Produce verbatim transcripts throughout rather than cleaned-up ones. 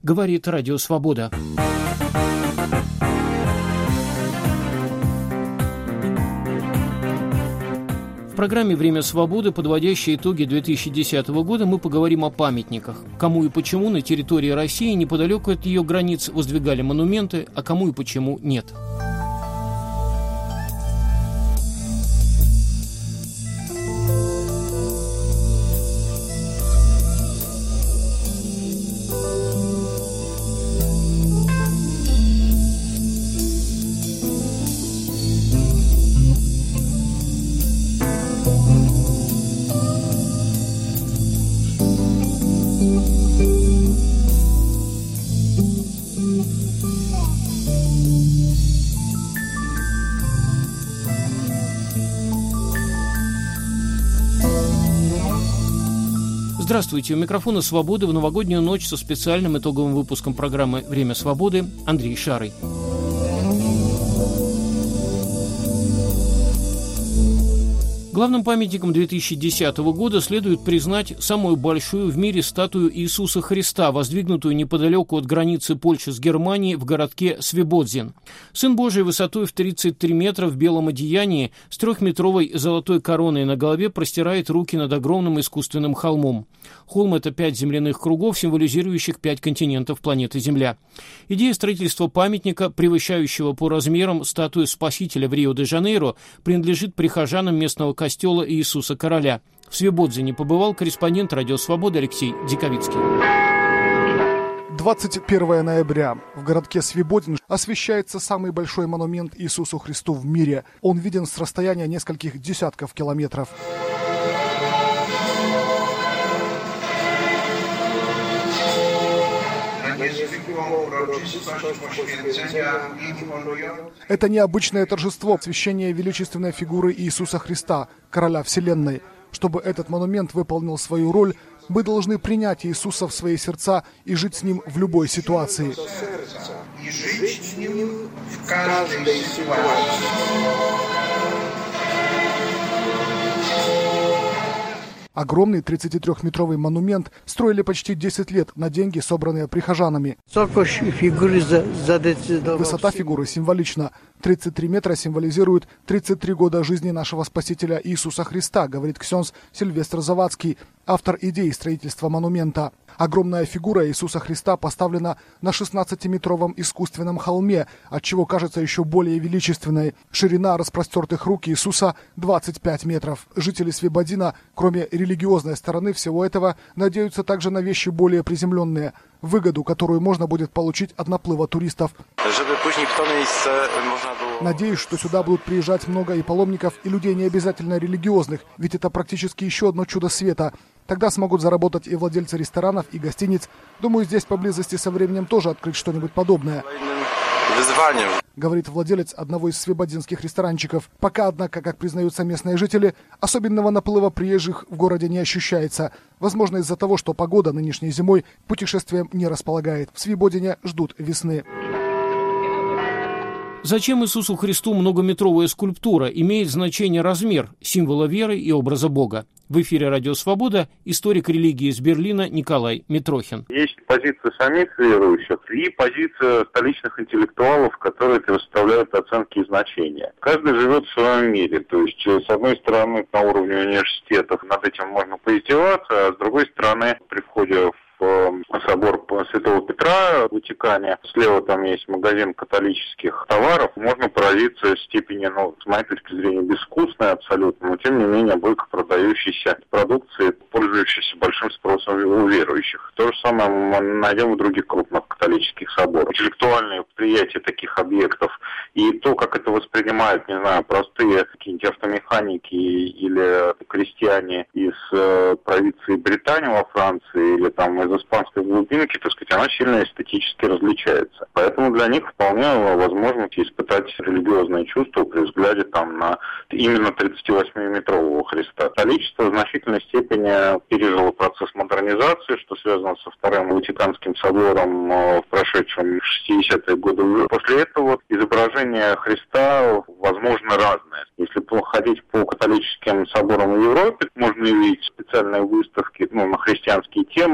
говорит Радио Свобода. В программе «Время свободы», подводящей итоги две тысячи десятого года, мы поговорим о памятниках. Кому и почему на территории России неподалеку от ее границ воздвигали монументы, а кому и почему нет. Здравствуйте, у микрофона «Свободы» в новогоднюю ночь со специальным итоговым выпуском программы «Время свободы» Андрей Шарый. Главным памятником две тысячи десятого года следует признать самую большую в мире статую Иисуса Христа, воздвигнутую неподалеку от границы Польши с Германией в городке Свебодзин. Сын Божий высотой в тридцать три метра в белом одеянии с трехметровой золотой короной на голове простирает руки над огромным искусственным холмом. Холм – это пять земляных кругов, символизирующих пять континентов планеты Земля. Идея строительства памятника, превышающего по размерам статую Спасителя в Рио-де-Жанейро, принадлежит прихожанам местного костела Иисуса Короля. В Свебодзине побывал корреспондент «Радио Свобода» Алексей Диковицкий. двадцать первого ноября в городке Свебодзин освещается самый большой монумент Иисусу Христу в мире. Он виден с расстояния нескольких десятков километров. Это необычное торжество освящения величественной фигуры Иисуса Христа, Короля Вселенной. Чтобы этот монумент выполнил свою роль, мы должны принять Иисуса в свои сердца и жить с Ним в любой ситуации. И жить с Ним в каждой ситуации. Огромный тридцатитрёхметровый монумент строили почти десять лет на деньги, собранные прихожанами. Высота фигуры символична. тридцать три метра символизирует тридцать три года жизни нашего Спасителя Иисуса Христа, говорит ксенз Сильвестр Завадский, автор идеи строительства монумента. Огромная фигура Иисуса Христа поставлена на шестнадцатиметровом искусственном холме, отчего кажется еще более величественной. Ширина распростертых рук Иисуса двадцать пять метров. Жители Свебодзина, кроме религиозной стороны всего этого, надеются также на вещи более приземленные. Выгоду, которую можно будет получить от наплыва туристов. Надеюсь, что сюда будут приезжать много и паломников, и людей не обязательно религиозных, ведь это практически еще одно чудо света. Тогда смогут заработать и владельцы ресторанов, и гостиниц. Думаю, здесь поблизости со временем тоже открыть что-нибудь подобное. Говорит владелец одного из свебодзинских ресторанчиков. Пока, однако, как признаются местные жители, особенного наплыва приезжих в городе не ощущается. Возможно, из-за того, что погода нынешней зимой к путешествиям не располагает. В Свебодзине ждут весны. Зачем Иисусу Христу многометровая скульптура? Имеет значение размер, символа веры и образа Бога. В эфире «Радио Свобода» историк религии из Берлина Николай Митрохин. Есть позиция самих верующих и позиция столичных интеллектуалов, которые предоставляют оценки и значения. Каждый живет в своем мире. То есть, с одной стороны, на уровне университетов над этим можно поиздеваться, а с другой стороны, при входе в собор Святого Петра в Ватикане. Слева там есть магазин католических товаров. Можно поразиться степени, ну, с моей точки зрения, безвкусной абсолютно, но тем не менее бойко продающейся продукции, пользующейся большим спросом у верующих. То же самое мы найдем в других крупных католических соборах. Интеллектуальные восприятия таких объектов и то, как это воспринимают, не знаю, простые какие-нибудь автомеханики или крестьяне из провинции Британии во Франции или там из испанской глубинки, так сказать, она сильно эстетически различается. Поэтому для них вполне возможно испытать религиозные чувства при взгляде там на именно тридцативосьмиметрового Христа. Количество в значительной степени пережило процесс модернизации, что связано со Вторым Ватиканским собором в прошедшем шестидесятые годы. После этого изображения Христа возможно разные. Если ходить по католическим соборам в Европе, можно увидеть специальные выставки, ну, на христианские темы, на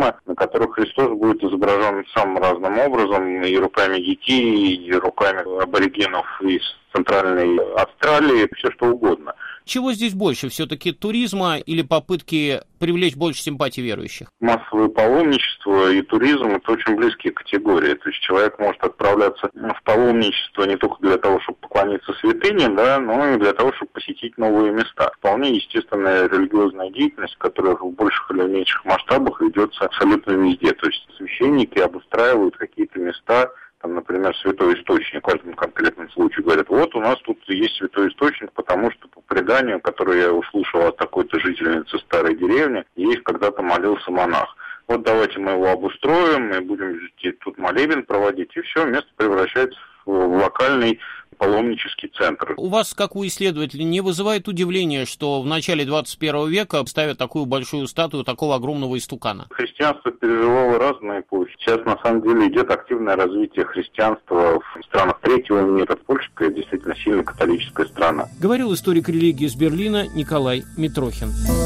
которых Христос будет изображен самым разным образом, и руками детей, и руками аборигенов из Центральной Австралии, все что угодно. Чего здесь больше, все-таки туризма или попытки привлечь больше симпатий верующих? Массовое паломничество и туризм – это очень близкие категории. То есть человек может отправляться в паломничество не только для того, чтобы поклониться святыням, да, но и для того, чтобы посетить новые места. Вполне естественная религиозная деятельность, которая в больших или меньших масштабах ведется абсолютно везде. То есть священники обустраивают какие-то места, там, например, святой источник, в каждом конкретном случае говорят, вот у нас тут есть святой источник, потому что по преданию, которое я услышал от такой-то жительницы старой деревни, здесь когда-то молился монах. Вот давайте мы его обустроим, и будем тут молебен проводить, и все, место превращается в локальный паломнический центр. У вас, как у исследователя, не вызывает удивления, что в начале двадцать первого века ставят такую большую статую такого огромного истукана? Христианство переживало разные эпохи. Сейчас, на самом деле, идет активное развитие христианства в странах третьего мира. Польша действительно сильно католическая страна. Говорил историк религии из Берлина Николай Митрохин.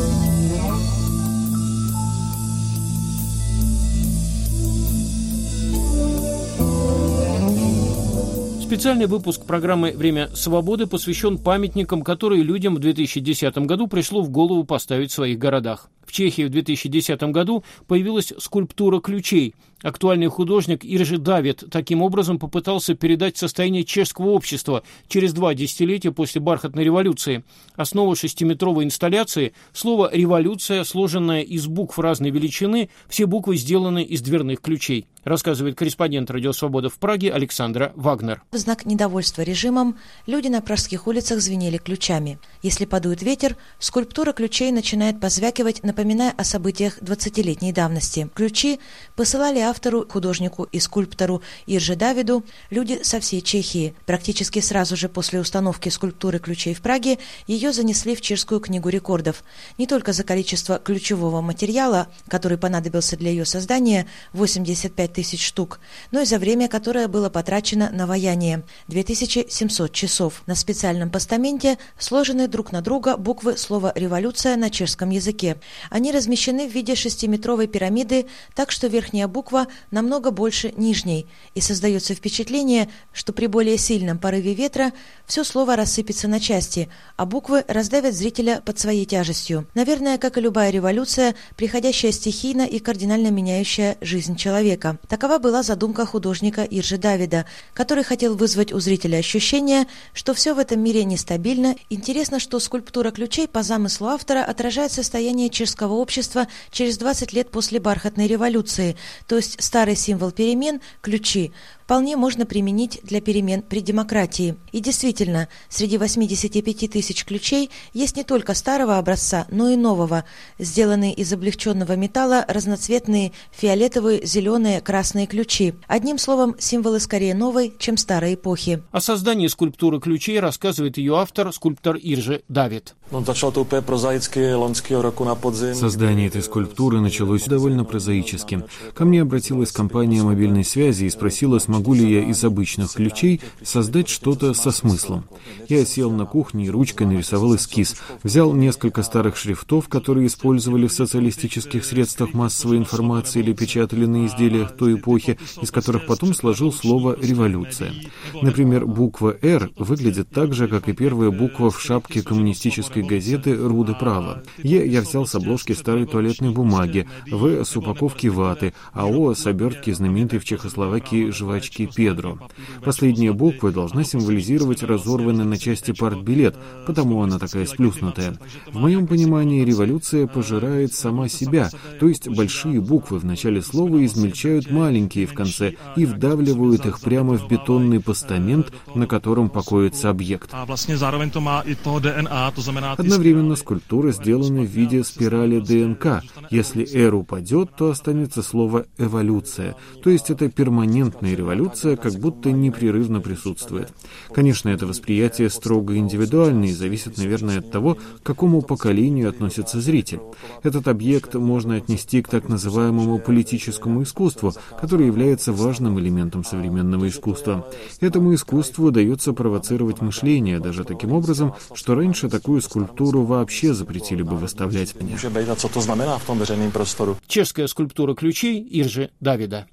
Специальный выпуск программы «Время свободы» посвящен памятникам, которые людям в две тысячи десятом году пришло в голову поставить в своих городах. В Чехии в две тысячи десятом году появилась скульптура ключей. Актуальный художник Иржи Давид таким образом попытался передать состояние чешского общества через два десятилетия после бархатной революции. Основа шестиметровой инсталляции – слово «революция», сложенное из букв разной величины, все буквы сделаны из дверных ключей, рассказывает корреспондент «Радио Свобода» в Праге Александра Вагнер. В знак недовольства режимом люди на пражских улицах звенели ключами. Если подует ветер, скульптура ключей начинает позвякивать, напоминая о событиях двадцатилетней давности. Ключи посылали автору, художнику и скульптору Ирже Давиду люди со всей Чехии. Практически сразу же после установки скульптуры ключей в Праге ее занесли в Чешскую книгу рекордов. Не только за количество ключевого материала, который понадобился для ее создания, восемьдесят пять тысяч штук, но и за время, которое было потрачено на ваяние – две тысячи семьсот часов. На специальном постаменте сложены друг на друга буквы слова «революция» на чешском языке. Они размещены в виде шестиметровой пирамиды, так что верхняя буква намного больше нижней, и создается впечатление, что при более сильном порыве ветра все слово рассыпется на части, а буквы раздавят зрителя под своей тяжестью. Наверное, как и любая революция, приходящая стихийно и кардинально меняющая жизнь человека. Такова была задумка художника Иржи Давида, который хотел вызвать у зрителя ощущение, что все в этом мире нестабильно. Интересно, что скульптура ключей по замыслу автора отражает состояние чешского общества через двадцать лет после бархатной революции, то есть старый символ перемен – ключи – вполне можно применить для перемен при демократии. И действительно, среди восьмидесяти пяти тысяч ключей есть не только старого образца, но и нового, сделанные из облегченного металла разноцветные фиолетовые, зеленые, красные ключи. Одним словом, символы скорее новой, чем старой эпохи. О создании скульптуры ключей рассказывает ее автор, скульптор Иржи Давид. Создание этой скульптуры началось довольно прозаически. Ко мне обратилась компания мобильной связи и спросила, смогу ли я из обычных ключей создать что-то со смыслом. Я сел на кухне и ручкой нарисовал эскиз, взял несколько старых шрифтов, которые использовали в социалистических средствах массовой информации или печатали на изделиях той эпохи, из которых потом сложил слово «революция». Например, буква «Р» выглядит так же, как и первая буква в шапке коммунистической газеты «Руды права». «Е» я взял с обложки старой туалетной бумаги, «В» с упаковки ваты, а «О» с обертки знаменитой в Чехословакии жвачки «Педро». Последняя буква должна символизировать разорванный на части партбилет, потому она такая сплюснутая. В моем понимании революция пожирает сама себя, то есть большие буквы в начале слова измельчают маленькие в конце и вдавливают их прямо в бетонный постамент, на котором покоится объект. Одновременно скульптура сделана в виде спирали ДНК. Если «Р» упадет, то останется слово «эволюция», то есть это перманентная революция, как будто непрерывно присутствует. Конечно, это восприятие строго индивидуальное и зависит, наверное, от того, к какому поколению относится зритель. Этот объект можно отнести к так называемому политическому искусству, которое является важным элементом современного искусства. Этому искусству удается провоцировать мышление, даже таким образом, что раньше такую скульптуру вообще запретили бы выставлять. být a co to znamená v tom veřejném prostoru. Чешская скульптура ключей Иржи Давида.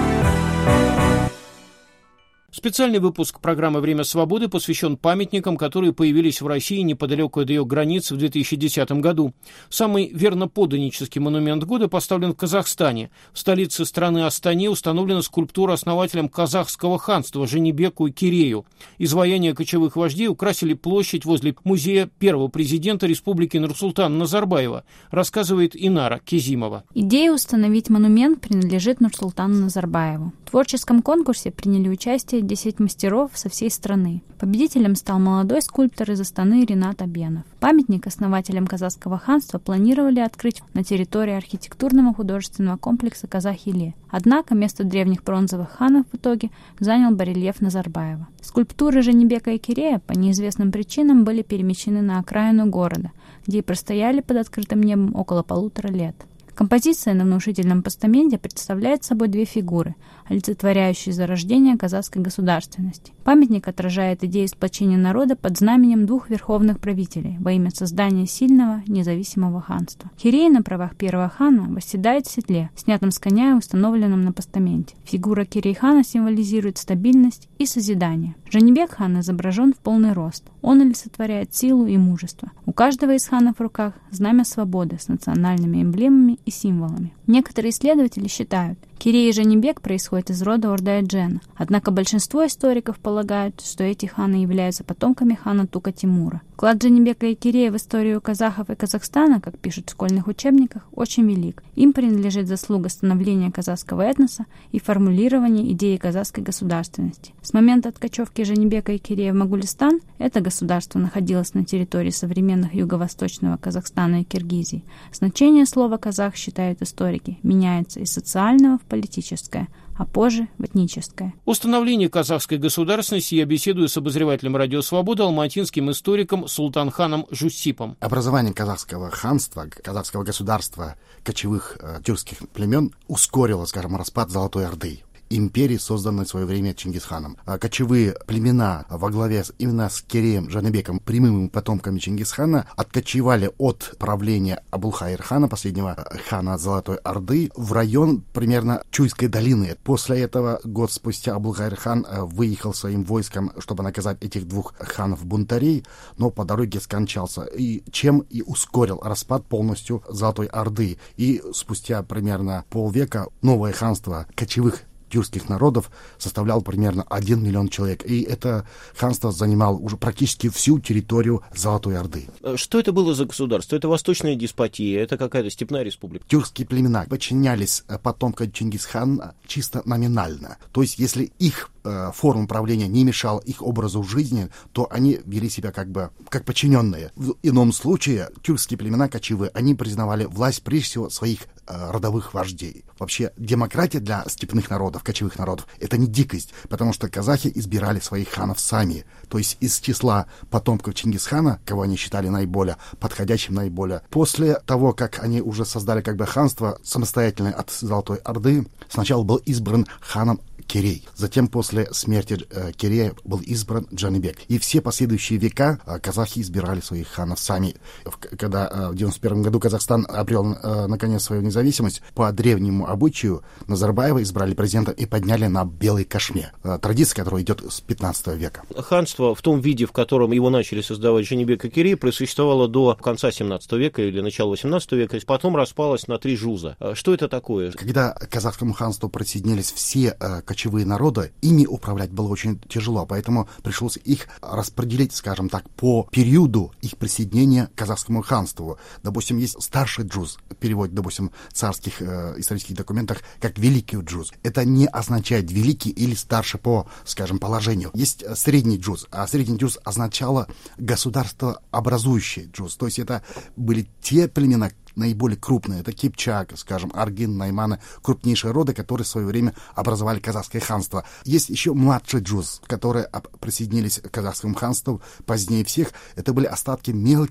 Специальный выпуск программы «Время свободы» посвящен памятникам, которые появились в России неподалеку от ее границ в две тысячи десятом году. Самый верноподданнический монумент года поставлен в Казахстане. В столице страны Астане установлена скульптура основателям казахского ханства Женебеку Кирею. Изваяния кочевых вождей украсили площадь возле музея первого президента Республики Нурсултана Назарбаева, рассказывает Инара Кезимова. Идея установить монумент принадлежит Нурсултану Назарбаеву. В творческом конкурсе приняли участие десять мастеров со всей страны. Победителем стал молодой скульптор из Астаны Ринат Абенов. Памятник основателям казахского ханства планировали открыть на территории архитектурного художественного комплекса Казах-Иле. Однако место древних бронзовых ханов в итоге занял барельеф Назарбаева. Скульптуры Женебека и Кирея по неизвестным причинам были перемещены на окраину города, где и простояли под открытым небом около полутора лет. Композиция на внушительном постаменте представляет собой две фигуры, олицетворяющие зарождение казахской государственности. Памятник отражает идею сплочения народа под знаменем двух верховных правителей во имя создания сильного независимого ханства. Кирей на правах первого хана восседает в седле, снятом с коня и установленном на постаменте. Фигура Кирей-хана символизирует стабильность и созидание. Женебек хан изображен в полный рост. Он олицетворяет силу и мужество. У каждого из ханов в руках знамя свободы с национальными эмблемами и символами. Некоторые исследователи считают, Кирей и Женебек происходят из рода Орда-Эджена, однако большинство историков полагают, что эти ханы являются потомками хана Тука-Тимура. Вклад Женебека и Кирея в историю казахов и Казахстана, как пишут в школьных учебниках, очень велик. Им принадлежит заслуга становления казахского этноса и формулирования идеи казахской государственности. С момента откачевки Женебека и Кирея в Могулистан это государство находилось на территории современных юго-восточного Казахстана и Киргизии. Значение слова «казах», считают историки, меняется из социального в политическое, а позже в этническое. Установление казахской государственности я беседую с обозревателем «Радио Свобода» алматинским историком Султанханом Жусипом. Образование казахского ханства, казахского государства, кочевых э, тюркских племен ускорило, скажем, распад Золотой Орды, империи, созданной в свое время Чингисханом. Кочевые племена во главе с, именно с Киреем, Женебеком, прямыми потомками Чингисхана, откочевали от правления Абулхайр-хана, последнего хана Золотой Орды, в район примерно Чуйской долины. После этого, год спустя, Абулхайр-хан выехал своим войском, чтобы наказать этих двух ханов-бунтарей, но по дороге скончался, и чем и ускорил распад полностью Золотой Орды. И спустя примерно полвека новое ханство кочевых тюркских народов составлял примерно один миллион человек. И это ханство занимало уже практически всю территорию Золотой Орды. Что это было за государство? Это восточная деспотия? Это какая-то степная республика? Тюркские племена подчинялись потомкам Чингисхана чисто номинально. То есть, если их э, форма правления не мешала их образу жизни, то они вели себя как бы как подчиненные. В ином случае тюркские племена кочевые, они признавали власть прежде всего своих э, родовых вождей. Вообще, демократия для степных народов, кочевых народов, это не дикость, потому что казахи избирали своих ханов сами. То есть из числа потомков Чингисхана, кого они считали наиболее подходящим, наиболее. После того, как они уже создали как бы ханство самостоятельное от Золотой Орды, сначала был избран ханом Кирей. Затем после смерти э, Кирея был избран Джанибек. И все последующие века э, казахи избирали своих ханов сами. В, когда э, в девяносто первом году Казахстан обрел э, наконец свою независимость, по древнему обычаю Назарбаева избрали президента и подняли на белой кошме. Э, традиция, которая идет с пятнадцатого века. Ханство в том виде, в котором его начали создавать Женебек и Кирей, просуществовало до конца семнадцатого века или начала восемнадцатого века, потом распалось на три жуза. Что это такое? Когда к казахскому ханству присоединились все э, кочевые народы, ими управлять было очень тяжело, поэтому пришлось их распределить, скажем так, по периоду их присоединения к казахскому ханству. Допустим, есть старший джуз, перевод, допустим, в царских э, исторических документах, как великий джуз. Это не означает великий или старший по, скажем, положению. Есть средний джуз, а средний джуз означало государство образующее джуз. То есть это были те племена, наиболее крупные, это Кипчак, скажем, Аргин, Найманы, крупнейшие роды, которые в свое время образовали казахское ханство. Есть еще младший джуз, которые присоединились к казахскому ханству позднее всех. Это были остатки мелких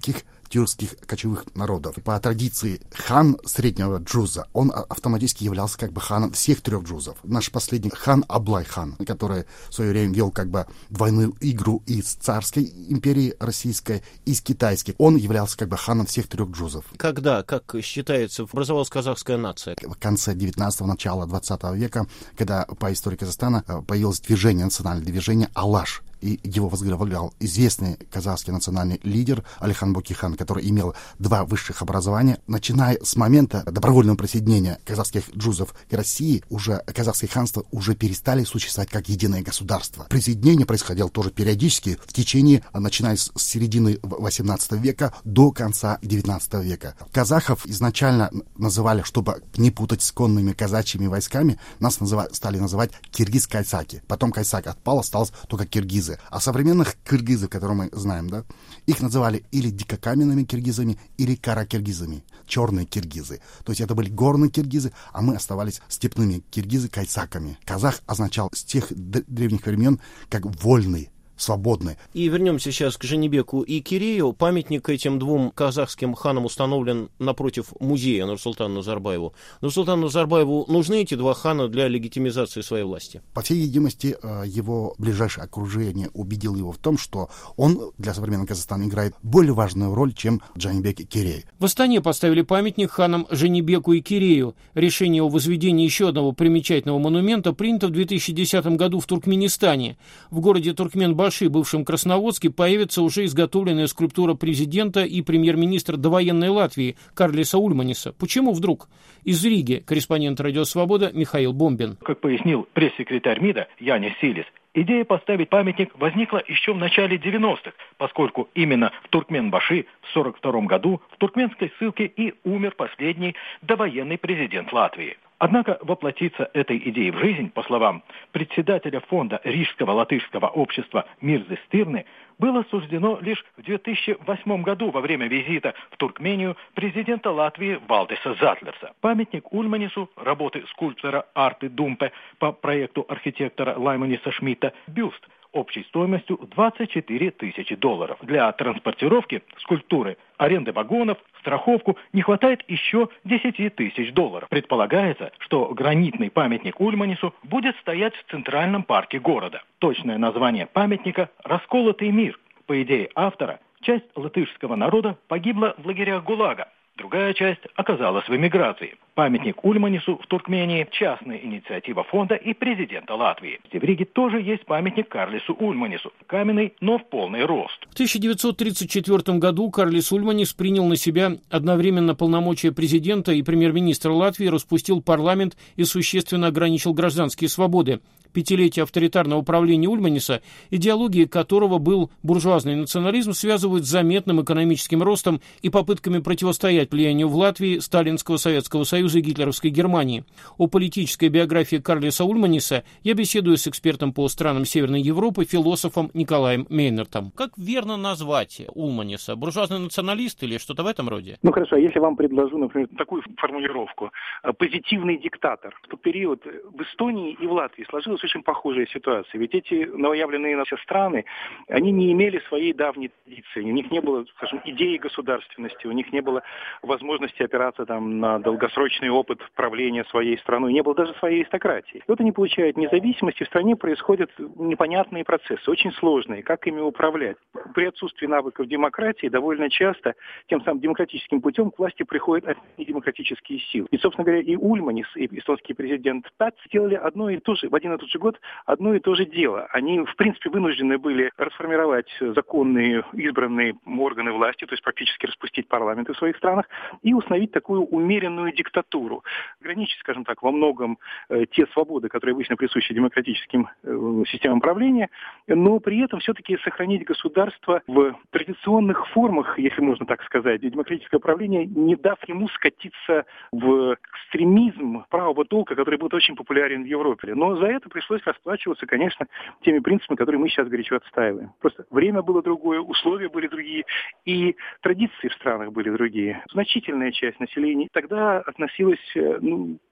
тюркских кочевых народов. По традиции хан среднего джуза, он автоматически являлся как бы ханом всех трех джузов. Наш последний хан Аблай хан, который в свое время вел как бы двойную игру из царской империи российской, и с китайской. Он являлся как бы ханом всех трех джузов. Когда, как считается, образовалась казахская нация? В конце девятнадцатого, начала двадцатого века, когда по истории Казахстана появилось движение, национальное движение «Алаш», и его возглавлял известный казахский национальный лидер Алихан Бөкейхан, который имел два высших образования. Начиная с момента добровольного присоединения казахских джузов к России, уже казахские ханства уже перестали существовать как единое государство. Присоединение происходило тоже периодически в течение, начиная с середины восемнадцатого века до конца девятнадцатого века. Казахов изначально называли, чтобы не путать с конными казачьими войсками, нас называли, стали называть киргиз-кайсаки. Потом кайсак отпал, осталось только киргизы. А современных киргизов, которые мы знаем, да, их называли или дикокаменными киргизами, или каракиргизами, черные киргизы. То есть это были горные киргизы, а мы оставались степными киргизы кайсаками. Казах означал с тех древних времен как вольный, свободны. И вернемся сейчас к Женебеку и Кирею. Памятник этим двум казахским ханам установлен напротив музея Нурсултану Назарбаеву. Нурсултану Назарбаеву нужны эти два хана для легитимизации своей власти? По всей видимости, его ближайшее окружение убедило его в том, что он для современного Казахстана играет более важную роль, чем Джанибек и Кирей. В Астане поставили памятник ханам Женебеку и Кирею. Решение о возведении еще одного примечательного монумента принято в две тысячи десятом году в Туркменистане. В городе Туркменбаши, бывшем Красноводске, появится уже изготовленная скульптура президента и премьер-министра довоенной Латвии Карлиса Ульманиса. Почему вдруг? Из Риги корреспондент «Радио Свобода» Михаил Бомбин. Как пояснил пресс-секретарь МИДа Янис Силис, идея поставить памятник возникла еще в начале девяностых, поскольку именно в Туркменбаши в сорок втором году в туркменской ссылке и умер последний довоенный президент Латвии. Однако воплотиться этой идеей в жизнь, по словам председателя фонда Рижского латышского общества Мирзы Стирны, было суждено лишь в две тысячи восьмом году во время визита в Туркмению президента Латвии Валдиса Затлерса. Памятник Ульманису, работы скульптора Арты Думпе по проекту архитектора Лайманиса Шмидта, бюст общей стоимостью двадцать четыре тысячи долларов. Для транспортировки скульптуры, аренды вагонов, страховку не хватает еще десять тысяч долларов. Предполагается, что гранитный памятник Ульманису будет стоять в центральном парке города. Точное название памятника «Расколотый мир». По идее автора, часть латышского народа погибла в лагерях ГУЛАГа. Другая часть оказалась в эмиграции. Памятник Ульманису в Туркмении – частная инициатива фонда и президента Латвии. В Риге тоже есть памятник Карлису Ульманису. Каменный, но в полный рост. В тысяча девятьсот тридцать четвёртом году Карлис Ульманис принял на себя одновременно полномочия президента и премьер-министра Латвии, распустил парламент и существенно ограничил гражданские свободы. Пятилетие авторитарного правления Ульманиса, идеологией которого был буржуазный национализм, связывают с заметным экономическим ростом и попытками противостоять влиянию в Латвии Сталинского Советского Союза и гитлеровской Германии. О политической биографии Карлиса Ульманиса я беседую с экспертом по странам Северной Европы, философом Николаем Мейнертом. Как верно назвать Ульманиса? Буржуазный националист или что-то в этом роде? Ну хорошо, если вам предложу, например, такую формулировку. Позитивный диктатор. В тот период в Эстонии и в Латвии сложилась очень похожая ситуация. Ведь эти новоявленные наши страны, они не имели своей давней традиции. У них не было, скажем, идеи государственности, у них не было возможности опираться там на долгосрочный опыт правления своей страной, не было даже своей аристократии. И вот они получают независимость, и в стране происходят непонятные процессы, очень сложные, как ими управлять. При отсутствии навыков демократии довольно часто тем самым демократическим путем к власти приходят демократические силы. И, собственно говоря, и Ульманис, и эстонский президент Пац сделали одно и то же, в один и тот же год одно и то же дело. Они, в принципе, вынуждены были расформировать законные избранные органы власти, то есть практически распустить парламенты в своих странах и установить такую умеренную диктатуру. Ограничить, скажем так, во многом э, те свободы, которые обычно присущи демократическим э, системам правления, но при этом все-таки сохранить государство в традиционных формах, если можно так сказать, демократическое правление, не дав ему скатиться в экстремизм правого толка, который был очень популярен в Европе. Но за это пришлось расплачиваться, конечно, теми принципами, которые мы сейчас горячо отстаиваем. Просто время было другое, условия были другие, и традиции в странах были другие. Значительная часть населения тогда относилась, ну,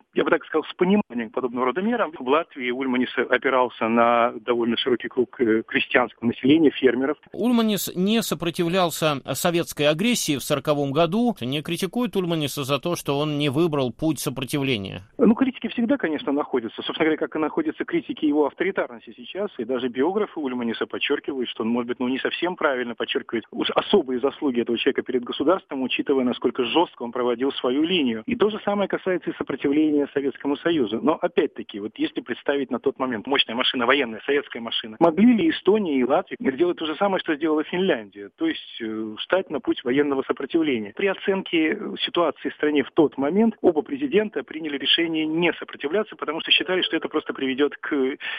я бы так сказал, с пониманием подобного рода мерам. В Латвии Ульманис опирался на довольно широкий круг крестьянского населения, фермеров. Ульманис не сопротивлялся советской агрессии в сороковом году. Не критикует Ульманиса за то, что он не выбрал путь сопротивления? Ну, критики всегда, конечно, находятся. Собственно говоря, как и находятся критики его авторитарности сейчас. И даже биографы Ульманиса подчеркивают, что он, может быть, ну, не совсем правильно подчеркивает уж особые заслуги этого человека перед государством, учитывая, насколько жестко он проводил свою линию. И то же самое касается и сопротивления Советскому Союзу. Но, опять-таки, вот если представить на тот момент мощная машина, военная, советская машина, могли ли Эстония и Латвия сделать то же самое, что сделала Финляндия? То есть э, встать на путь военного сопротивления. При оценке ситуации в стране в тот момент оба президента приняли решение не сопротивляться, потому что считали, что это просто приведет к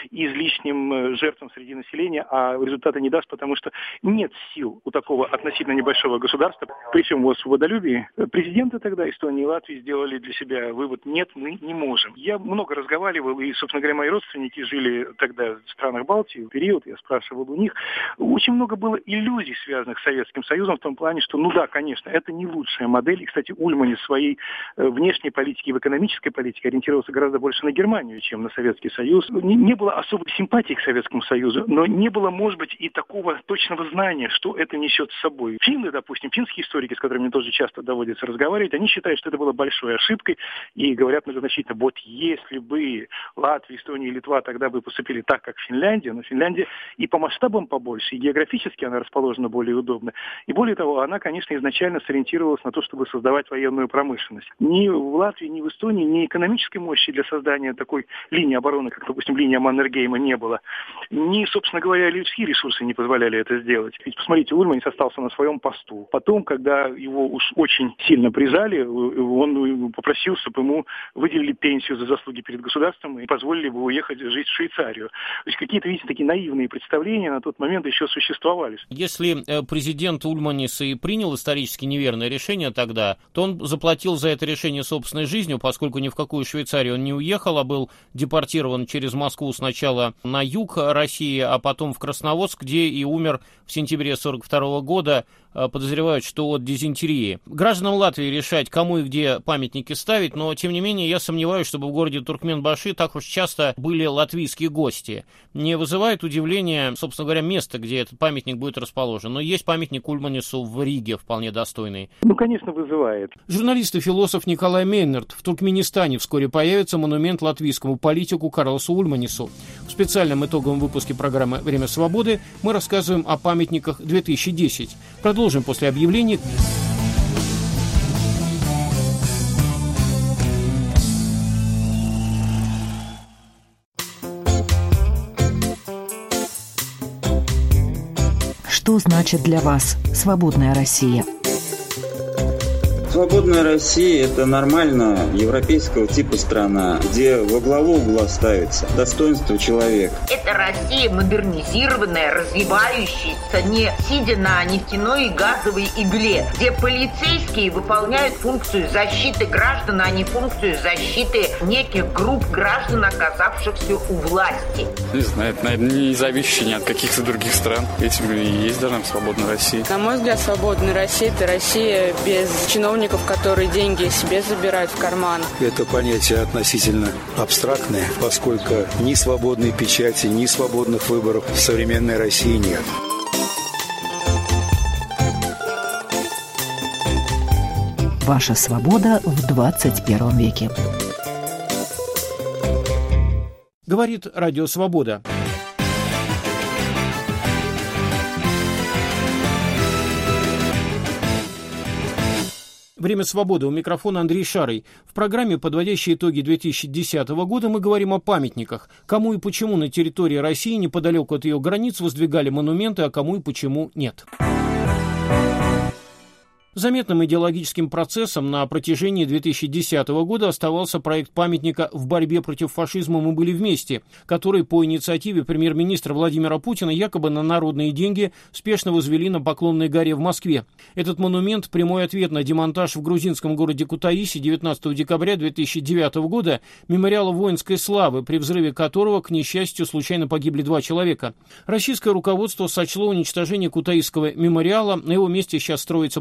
излишним жертвам среди населения, а результата не даст, потому что нет сил у такого относительно небольшого государства, при всем его свободолюбии. Президенты тогда Эстонии и Латвии сделали для себя вывод: нет, мы не можем. Я много разговаривал, и, собственно говоря, мои родственники жили тогда в странах Балтии, в период, я спрашивал у них. Очень много было иллюзий, связанных с Советским Союзом, в том плане, что, ну да, конечно, это не лучшая модель. И, кстати, Ульманис в своей внешней политике и в экономической политике ориентировался гораздо больше на Германию, чем на Советский Союз. Не, не было особой симпатии к Советскому Союзу, но не было, может быть, и такого точного знания, что это несет с собой. Финны, допустим, финские историки, с которыми мне тоже часто доводится разговаривать, они считают, что это было большой ошибкой и говорят многозначительно: вот если бы Латвия, Эстония и Литва тогда бы поступили так, как Финляндия, но Финляндия и по масштабам побольше, и географически она расположена более удобно. И более того, она, конечно, изначально сориентировалась на то, чтобы создавать военную промышленность. Ни в Латвии, ни в Эстонии ни экономической мощи для создания такой линии обороны, как, допустим, линия Маннергейма, не было. Ни, собственно говоря, людские ресурсы не позволяли это сделать. Ведь, посмотрите, Ульманис остался на своем посту. Потом, когда его уж очень сильно прижали, он попросил, чтобы ему выделили пенсию за заслуги перед государством и позволили бы уехать жить в Швейцарию. То есть какие-то, видите, такие наивные представления на тот момент еще существовали. Если президент Ульманис и принял исторически неверное решение тогда, то он заплатил за это решение собственной жизнью, поскольку ни в какую Швейцарию он не уехал, а был депортирован через Москву сначала на юг России, а потом в Красноводск, где и умер в сентябре сорок второго года. Подозревают, что от дизентерии. Гражданам Латвии решать, кому и где памятники ставить, но, тем не менее, я сомневаюсь, чтобы в городе Туркменбаши так уж часто были латвийские гости. Не вызывает удивления, собственно говоря, место, где этот памятник будет расположен. Но есть памятник Ульманису в Риге, вполне достойный. Ну, конечно, вызывает. Журналист и философ Николай Мейнерт. В Туркменистане вскоре появится монумент латвийскому политику Карлосу Ульманису. В специальном итоговом выпуске программы «Время свободы» мы рассказываем о памятниках две тысячи десять. Продолжим после объявлений. Что значит для вас свободная Россия? Свободная Россия – это нормально европейского типа страна, где во главу угла ставится достоинство человека. Это Россия модернизированная, развивающаяся, не сидя на нефтяной и газовой игле, где полицейские выполняют функцию защиты граждан, а не функцию защиты неких групп граждан, оказавшихся у власти. Не знаю, это, наверное, не зависящее ни от каких-то других стран. Этим и есть должна быть свободная Россия. На мой взгляд, свободная Россия – это Россия без чиновников, которые деньги себе забирают в карман. Это понятие относительно абстрактное, поскольку ни свободной печати, ни свободных выборов в современной России нет. Ваша свобода в двадцать первом веке. Говорит Радио Свобода. Время свободы. У микрофона Андрей Шарый. В программе, подводящей итоги две тысячи десятого года, мы говорим о памятниках. Кому и почему на территории России, неподалеку от ее границ, воздвигали монументы, а кому и почему нет. Заметным идеологическим процессом на протяжении две тысячи десятого года оставался проект памятника «В борьбе против фашизма мы были вместе», который по инициативе премьер-министра Владимира Путина якобы на народные деньги спешно возвели на Поклонной горе в Москве. Этот монумент – прямой ответ на демонтаж в грузинском городе Кутаиси девятнадцатого декабря две тысячи девятого года мемориала воинской славы, при взрыве которого, к несчастью, случайно погибли два человека. Российское руководство сочло уничтожение Кутаисского мемориала, на его месте сейчас строится парламентский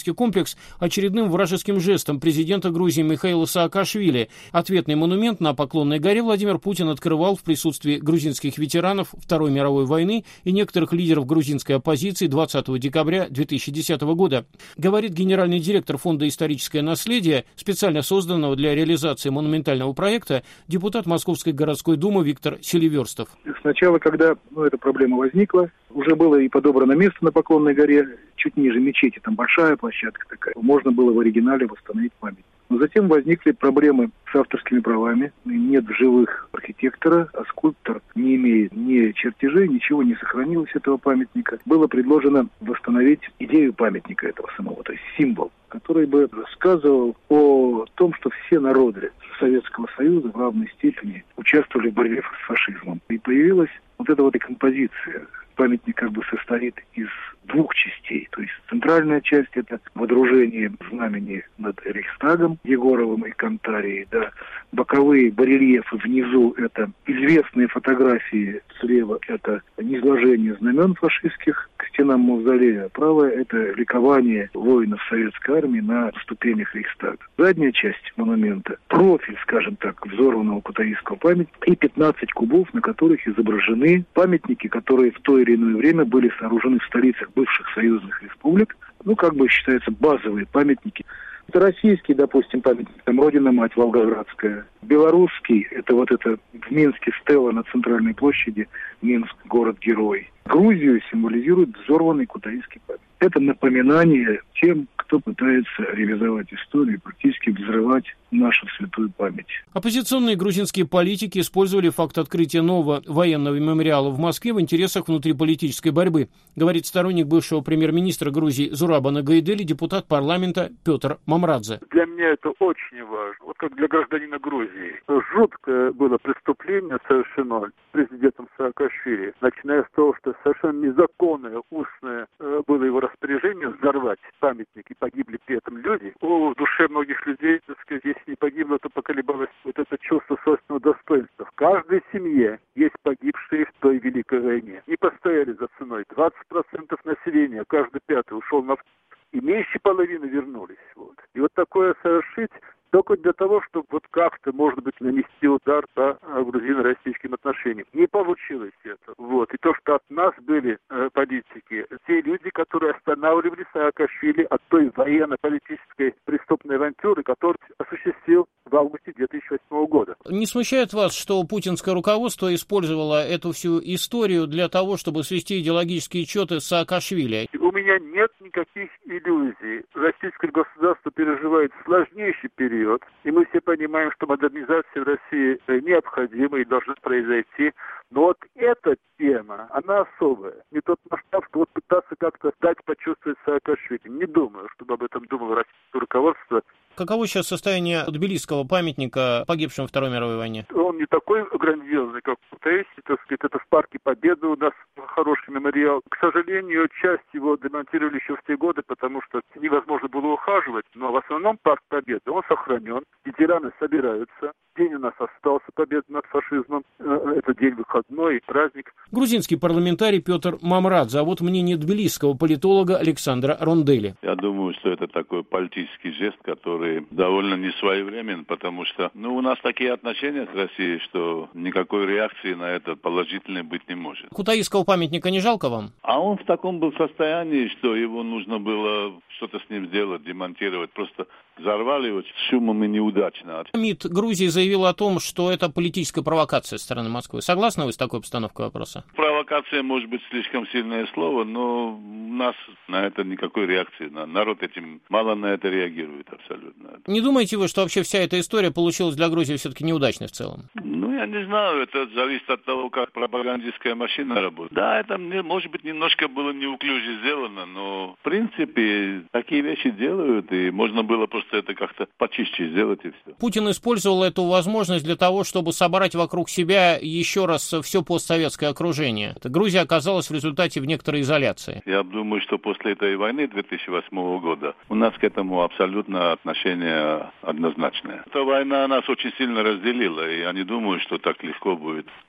исторический комплекс очередным вражеским жестом президента Грузии Михаила Саакашвили. Ответный монумент на Поклонной горе Владимир Путин открывал в присутствии грузинских ветеранов Второй мировой войны и некоторых лидеров грузинской оппозиции двадцатого декабря две тысячи десятого года. Говорит генеральный директор Фонда «Историческое наследие», специально созданного для реализации монументального проекта, депутат Московской городской думы Виктор Селиверстов. Сначала, когда ну, эта проблема возникла, уже было и подобрано место на Поклонной горе, чуть ниже мечети, там большая площадка такая. Можно было в оригинале восстановить память. Но затем возникли проблемы с авторскими правами. Нет в живых архитектора, а скульптор не имеет ни чертежей, ничего не сохранилось этого памятника. Было предложено восстановить идею памятника этого самого, то есть символ, который бы рассказывал о том, что все народы Советского Союза в равной степени участвовали в борьбе с фашизмом. И появилась вот эта вот и композиция. Памятник как бы состоит из двух частей. То есть центральная часть – это водружение знамени над Рейхстагом Егоровым и Кантарией. Да. Боковые барельефы внизу – это известные фотографии. Слева – это низложение знамен фашистских к стенам мавзолея. Правая – это ликование воинов советской армии на ступенях Рейхстага. Задняя часть монумента – профиль, скажем так, взорванного кутаисского памятника и пятнадцать кубов, на которых изображены памятники, которые в то или иное время были сооружены в столицах бывших союзных республик, ну, как бы считаются базовые памятники. Это российский, допустим, памятник, там Родина-Мать Волгоградская. Белорусский, это вот это в Минске стела на центральной площади, Минск, город-герой. Грузию символизирует взорванный кутаисский памятник. Это напоминание тем, кто пытается реализовать историю, практически взрывать нашу святую память. Оппозиционные грузинские политики использовали факт открытия нового военного мемориала в Москве в интересах внутриполитической борьбы, говорит сторонник бывшего премьер-министра Грузии Зурабана Гайдели, депутат парламента Петр Мамрадзе. Для меня это очень важно. Вот как для гражданина Грузии. Жуткое было преступление совершено президентом Саакашвили, начиная с того, что совершенно незаконное устное было его распоряжение взорвать памятник, и погибли при этом люди. О, в душе многих людей, так сказать, если не погибло, то поколебалось вот это чувство собственного достоинства. В каждой семье есть погибшие в той Великой войне. Не постояли за ценой. двадцать процентов населения, каждый пятый ушел на фронт, и меньше половины вернулись. Вот. И вот такое совершить только для того, чтобы вот как-то, может быть, нанести удар по грузино-российским отношениям. Не получилось это. Вот. И то, что от нас были э, политики, те люди, которые останавливали Саакашвили от той военно-политической преступной авантюры, которую осуществил в августе две тысячи восьмого года. Не смущает вас, что путинское руководство использовало эту всю историю для того, чтобы свести идеологические счеты с Саакашвили? У меня нет никаких иллюзий. Российское государство переживает сложнейший период, и мы все понимаем, что модернизация в России необходима и должна произойти. Но вот эта тема, она особая. Не тот масштаб, что вот пытаться как-то дать почувствовать Саакашвили. Не думаю, чтобы об этом думало российское руководство. Каково сейчас состояние Тбилисского памятника погибшим во Второй мировой войне? Он не такой грандиозный, как в Кутаиси, так сказать, это в Парке Победы у нас хороший мемориал. К сожалению, часть его демонтировали еще в те годы, потому что невозможно было ухаживать, но в основном Парк Победы, он сохранен, ветераны собираются. День у нас остался победы над фашизмом. Это день выходной, праздник. Грузинский парламентарий Петр Мамрадзе, а вот мнение тбилисского политолога Александра Рондели. Я думаю, что это такой политический жест, который довольно несвоевременен, потому что ну, у нас такие отношения с Россией, что никакой реакции на это положительной быть не может. Кутаисского памятника не жалко вам? А он в таком был состоянии, что его нужно было что-то с ним сделать, демонтировать. Просто взорвали его с шумом и неудачно. МИД Грузии заявил о том, что это политическая провокация со стороны Москвы. Согласны вы с такой постановкой вопроса? Провокация может быть слишком сильное слово, но у нас на это никакой реакции. Народ этим мало на это реагирует абсолютно. Не думаете вы, что вообще вся эта история получилась для Грузии все-таки неудачной в целом? Ну, я не знаю. Это зависит от того, как пропагандистская машина работает. Да, это, может быть, немножко было неуклюже сделано, но в принципе такие вещи делают, и можно было просто это как-то почище сделать, и все. Путин использовал эту возможность для того, чтобы собрать вокруг себя еще раз все постсоветское окружение. Грузия оказалась в результате в некоторой изоляции. Я думаю, что после этой войны две тысячи восьмого года у нас к этому абсолютно отношение однозначное. Эта война нас очень сильно разделила, и я не думаю, что так легко будет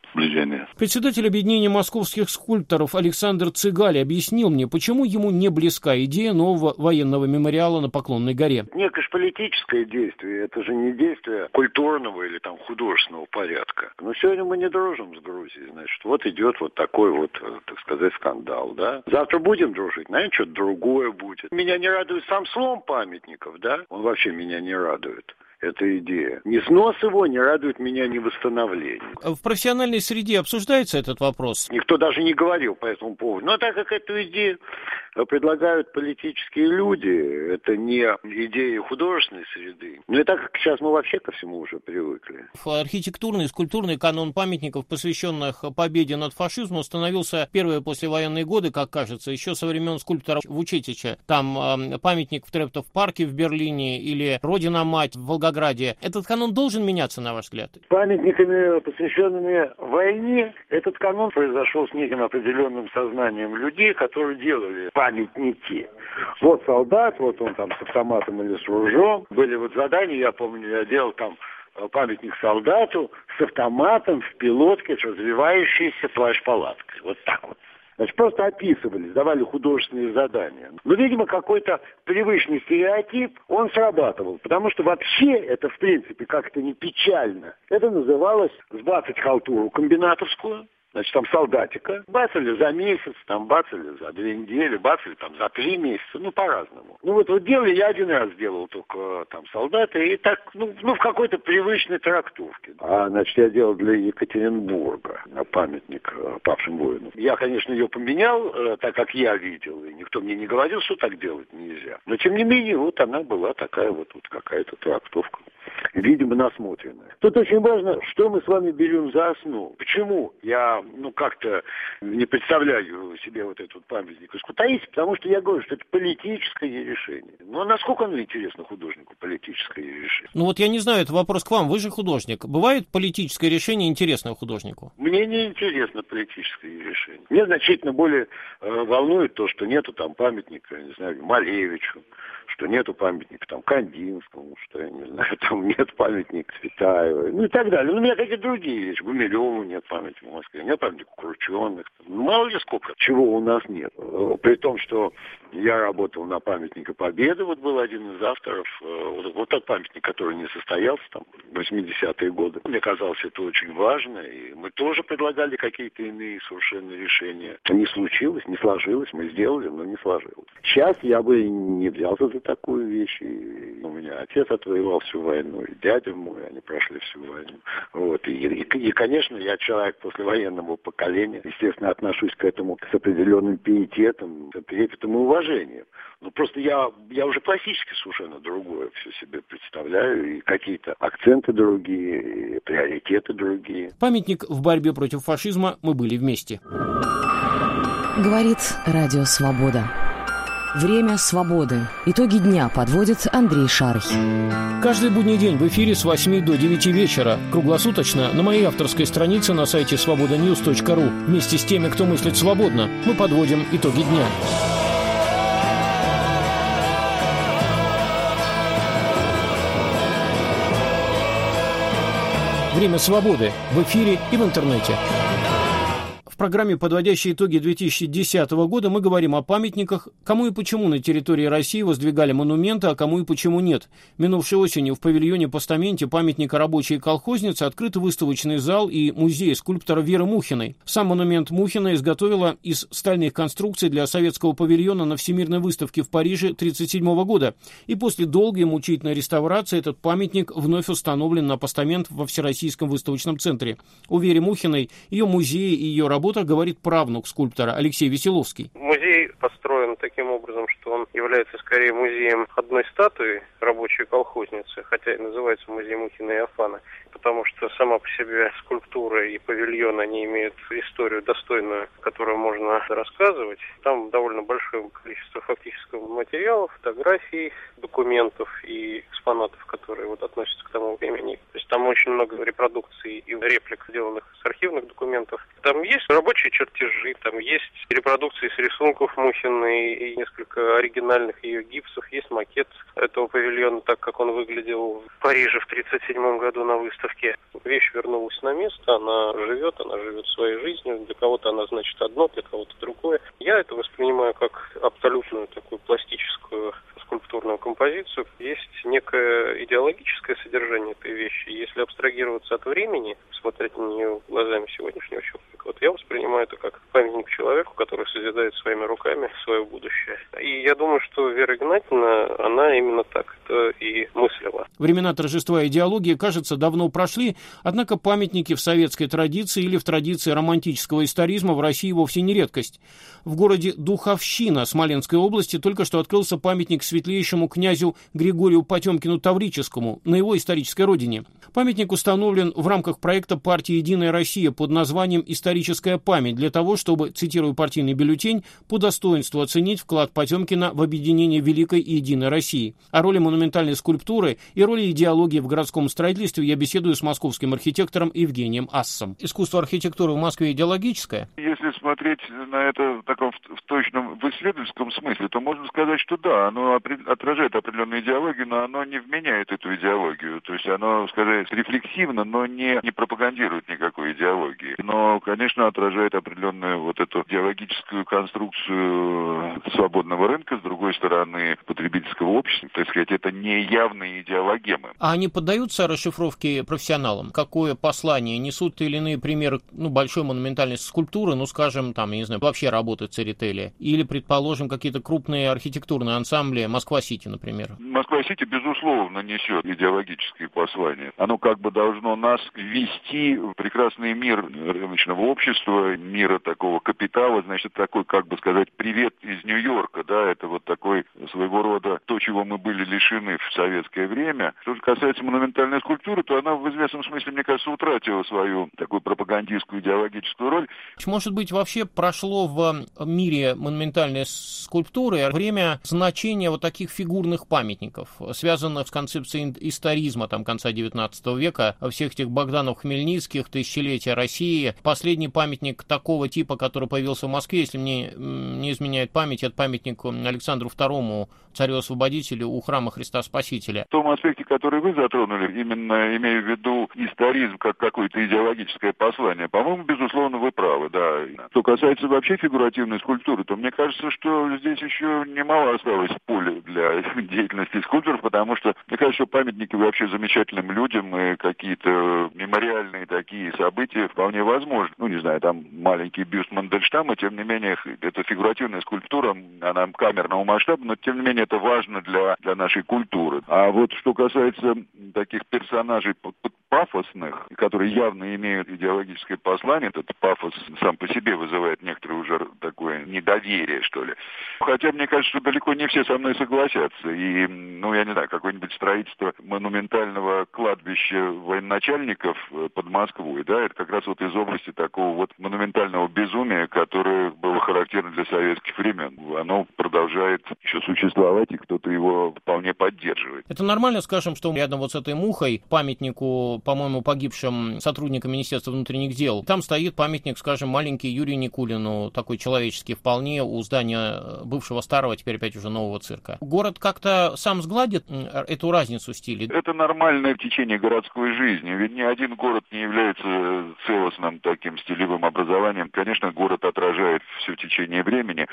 сближения. Председатель объединения московских скульпторов Александр Цыгаль объяснил мне, почему ему не близка идея нового военного мемориала на Поклонной горе. Некое же политическое действие, это же не действие культурного или там художественного порядка. Но сегодня мы не дружим с Грузией, значит, вот идет вот такой вот, так сказать, скандал, да. Завтра будем дружить, наверное, что-то другое будет. Меня не радует сам слом памятников, да, он вообще меня не радует. Эта идея. Ни снос его не радует меня, ни восстановление. В профессиональной среде обсуждается этот вопрос? Никто даже не говорил по этому поводу. Но так как эту идею предлагают политические люди, это не идея художественной среды. Ну и так как сейчас мы вообще ко всему уже привыкли. Архитектурный и скульптурный канон памятников, посвященных победе над фашизмом, установился первые послевоенные годы, как кажется, еще со времен скульптора Вучетича. Там э, памятник в Трептов-парке в Берлине или Родина-мать в Волгограде. Этот канон должен меняться, на ваш взгляд? Памятниками, посвященными войне, этот канон произошел с неким определенным сознанием людей, которые делали памятники. Вот солдат, вот он там с автоматом или с ружьем. Были вот задания, я помню, я делал там памятник солдату с автоматом в пилотке с развивающейся плащ-палаткой. Вот так вот. Значит, просто описывали, давали художественные задания. Но, видимо, какой-то привычный стереотип, он срабатывал. Потому что вообще это, в принципе, как-то не печально. Это называлось сбацать халтуру комбинатовскую. Значит, там солдатика. Бацали за месяц, там бацали за две недели, бацали там за три месяца, ну, по-разному. Ну, вот, вот делали, я один раз делал только там солдата, и так, ну, ну, в какой-то привычной трактовке. А, значит, я делал для Екатеринбурга памятник павшим воинам. Я, конечно, ее поменял, так как я видел, и никто мне не говорил, что так делать нельзя. Но, тем не менее, вот она была такая вот, вот какая-то трактовка. Видимо, насмотренная. Тут очень важно, что мы с вами берем за основу. Почему я, ну, как-то не представляю себе вот этот памятник из Кутаиси, потому что я говорю, что это политическое решение. Ну, а насколько оно интересно художнику, политическое решение? Ну, вот я не знаю, это вопрос к вам, вы же художник. Бывает политическое решение интересное художнику? Мне не интересно политическое решение. Мне значительно более э, волнует то, что нету там памятника, не знаю, Малевичу, что нету памятника там Кандинскому, что, я не знаю, там нет памятника Цветаевой, ну и так далее. Ну, у меня какие-то другие вещи. Гумилеву нет памятника в Москве, нет памятника Крученых. Ну, мало ли сколько, чего у нас нет. При том, что я работал на памятнике Победы, вот был один из авторов, вот, вот тот памятник, который не состоялся, там, в восьмидесятые годы. Мне казалось, это очень важно, и мы тоже предлагали какие-то иные совершенно решения. Не случилось, не сложилось, мы сделали, но не сложилось. Сейчас я бы не взялся за такую вещь. И у меня отец отвоевал всю войну, и дядя мой, они прошли всю войну. Вот. И, и, и, конечно, я человек послевоенного поколения, естественно, отношусь к этому с определенным пиететом, с трепетом и уважением. Но просто я, я уже классически совершенно другое все себе представляю, и какие-то акценты другие, и приоритеты другие. Памятник в борьбе против фашизма «Мы были вместе». Говорит Радио Свобода. Время свободы. Итоги дня подводит Андрей Шарых. Каждый будний день в эфире с восьми до девяти вечера. Круглосуточно на моей авторской странице на сайте свобода ньюс точка ру. Вместе с теми, кто мыслит свободно, мы подводим итоги дня. Время свободы в эфире и в интернете. В программе, подводящей итоги две тысячи десятого года, мы говорим о памятниках, кому и почему на территории России воздвигали монументы, а кому и почему нет. Минувшей осенью в павильоне-постаменте памятника рабочей колхозницы открыт выставочный зал и музей скульптора Веры Мухиной. Сам монумент Мухина изготовила из стальных конструкций для советского павильона на Всемирной выставке в Париже тысяча девятьсот тридцать седьмого года. И после долгой и мучительной реставрации этот памятник вновь установлен на постамент во Всероссийском выставочном центре. У Веры Мухиной, ее музее и ее работы говорит правнук скульптора Алексей Веселовский. Музей построен таким образом, что он является скорее музеем одной статуи рабочей колхозницы, хотя и называется музей Мухина и Афана, потому что сама по себе скульптура и павильон, они имеют историю достойную, которую можно рассказывать. Там довольно большое количество фактического материала, фотографий, документов и экспонатов, которые вот относятся к тому времени. То есть там очень много репродукций и реплик, сделанных с архивных документов. Там есть рабочие чертежи, там есть репродукции с рисунков Мухиной и несколько оригинальных ее гипсов. Есть макет этого павильона, так как он выглядел в Париже в тысяча девятьсот тридцать седьмом году на выставке. практически вещь вернулась на место, она живет, она живет своей жизнью, для кого-то она значит одно, для кого-то другое. Я это воспринимаю как абсолютную такую пластическую скульптурную композицию. Есть некое идеологическое содержание этой вещи. Если абстрагироваться от времени, смотреть на нее глазами сегодняшнего человека, вот я воспринимаю это как памятник человеку, который созидает своими руками свое будущее. И я думаю, что Вера Игнатьевна, она именно так это и мыслила. Времена торжества идеологии, кажется, давно прошли, однако памятники в советской традиции или в традиции романтического историзма в России вовсе не редкость. В городе Духовщина Смоленской области только что открылся памятник светлейшему князю Григорию Потемкину Таврическому на его исторической родине. Памятник установлен в рамках проекта партии «Единая Россия» под названием «Историческая память» для того, чтобы, цитирую партийный бюллетень, по достоинству оценить вклад Потемкина в объединение Великой и Единой России. О роли монументальной скульптуры и роли идеологии в городском строительстве я беседую с московским архитектором Евгением Ассом. Искусство архитектуры в Москве идеологическое? Если смотреть на это в таком в точном, в исследовательском смысле, то можно сказать, что да, оно отражает определенную идеологию, но оно не вменяет эту идеологию. То есть оно, скажем, рефлексивно, но не, не пропагандирует никакой идеологии. Но, конечно, отражает определенную вот эту идеологическую конструкцию свободного рынка, с другой стороны, потребительского общества. Так сказать, это не явные идеологемы. А они поддаются расшифровке профессионалам? Какое послание несут или иные примеры ну, большой монументальной скульптуры, ну, скажем, там, я не знаю, вообще работы Церетели? Или, предположим, какие-то крупные архитектурные ансамбли, Москва-Сити, например? Москва-Сити, безусловно, несет идеологические послания. Оно как бы должно нас ввести в прекрасный мир рыночного общества, мира такого капитала, значит, такой, как бы сказать, привет из Нью-Йорка, да, это вот такой своего рода то, чего мы были лишены в советское время. Что же касается монументальной скульптуры, то она в известном смысле, мне кажется, утратила свою такую пропагандистскую идеологическую роль. Может быть, вообще прошло в мире монументальной скульптуры время значения вот таких фигурных памятников, связанных с концепцией историзма там, конца девятнадцатого века, всех этих Богданов Хмельницких, тысячелетия России. Последний памятник такого типа, который появился в Москве, если мне не изменяет память, это памятник Александру второму, царю-освободителю у храма Христа Спасителя. В том аспекте, который вы затронули, именно имея в виду историзм как какое-то идеологическое послание, по-моему, безусловно, вы правы, да. Что касается вообще фигуративной скульптуры, то мне кажется, что здесь еще немало осталось поля для деятельности скульпторов, потому что, мне кажется, что памятники вообще замечательным людям и какие-то мемориальные такие события вполне возможны. Ну, не знаю, там маленький бюст Мандельштама, тем не менее, это фигуративная скульптура, она камерного масштаба, но, тем не менее, это важно для, для нашей культуры. А вот что касается таких персонажей пафосных, которые явно имеют идеологическое послание, этот пафос сам по себе вызывает некоторое уже такое недоверие, что ли. Хотя, мне кажется, что далеко не все со мной согласятся. И, ну, я не знаю, какое-нибудь строительство монументального кладбища военачальников под Москвой, да, это как раз вот из области такого вот монументального безумия, которое было характерно для советских времен. Оно продолжает еще существовать, и кто-то его вполне поддерживает. Это нормально, скажем, что рядом вот с этой мухой, памятнику, по-моему, погибшим сотрудникам Министерства внутренних дел, там стоит памятник, скажем, маленький Юрию Никулину, такой человеческий вполне, у здания бывшего старого, теперь опять уже нового цирка. Город как-то сам сгладит эту разницу стилей? Это нормальное течение городской жизни, ведь ни один город не является целостным таким стилевым образованием. Конечно, город отражает все течение времени.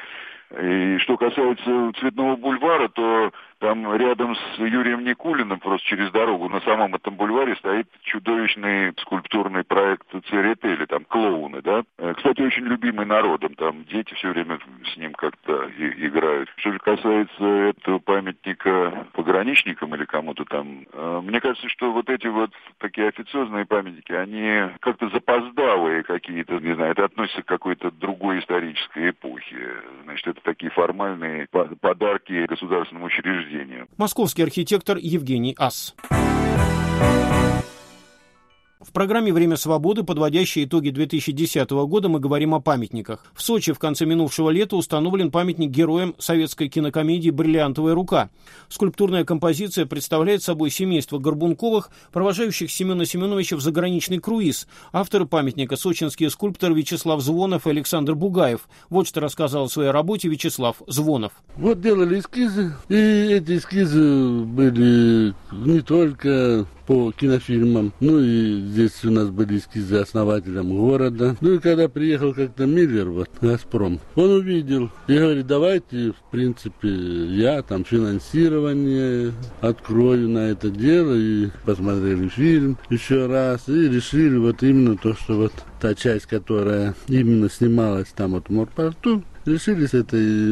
И что касается Цветного бульвара, то там рядом с Юрием Никулиным, просто через дорогу на самом этом бульваре, стоит чудовищный скульптурный проект Церетели, там клоуны, да. Кстати, очень любимый народом, там дети все время с ним как-то и- играют. Что же касается этого памятника пограничникам или кому-то там, мне кажется, что вот эти вот такие официозные памятники, они как-то запоздалые какие-то, не знаю, это относится к какой-то другой исторической эпохе. Значит, это такие формальные подарки государственному учреждению. Московский архитектор Евгений Асс. В программе «Время свободы», подводящей итоги две тысячи десятого года, мы говорим о памятниках. В Сочи в конце минувшего лета установлен памятник героям советской кинокомедии «Бриллиантовая рука». Скульптурная композиция представляет собой семейство Горбунковых, провожающих Семена Семеновича в заграничный круиз. Авторы памятника – сочинские скульпторы Вячеслав Звонов и Александр Бугаев. Вот что рассказал о своей работе Вячеслав Звонов. Вот делали эскизы, и эти эскизы были не только по кинофильмам. Ну и здесь у нас были эскизы основателям города. Ну и когда приехал как-то Миллер, вот, Газпром, он увидел и говорит, давайте, в принципе, я там финансирование открою на это дело. И посмотрели фильм еще раз и решили вот именно то, что вот та часть, которая именно снималась там вот в морпорту, решили с этой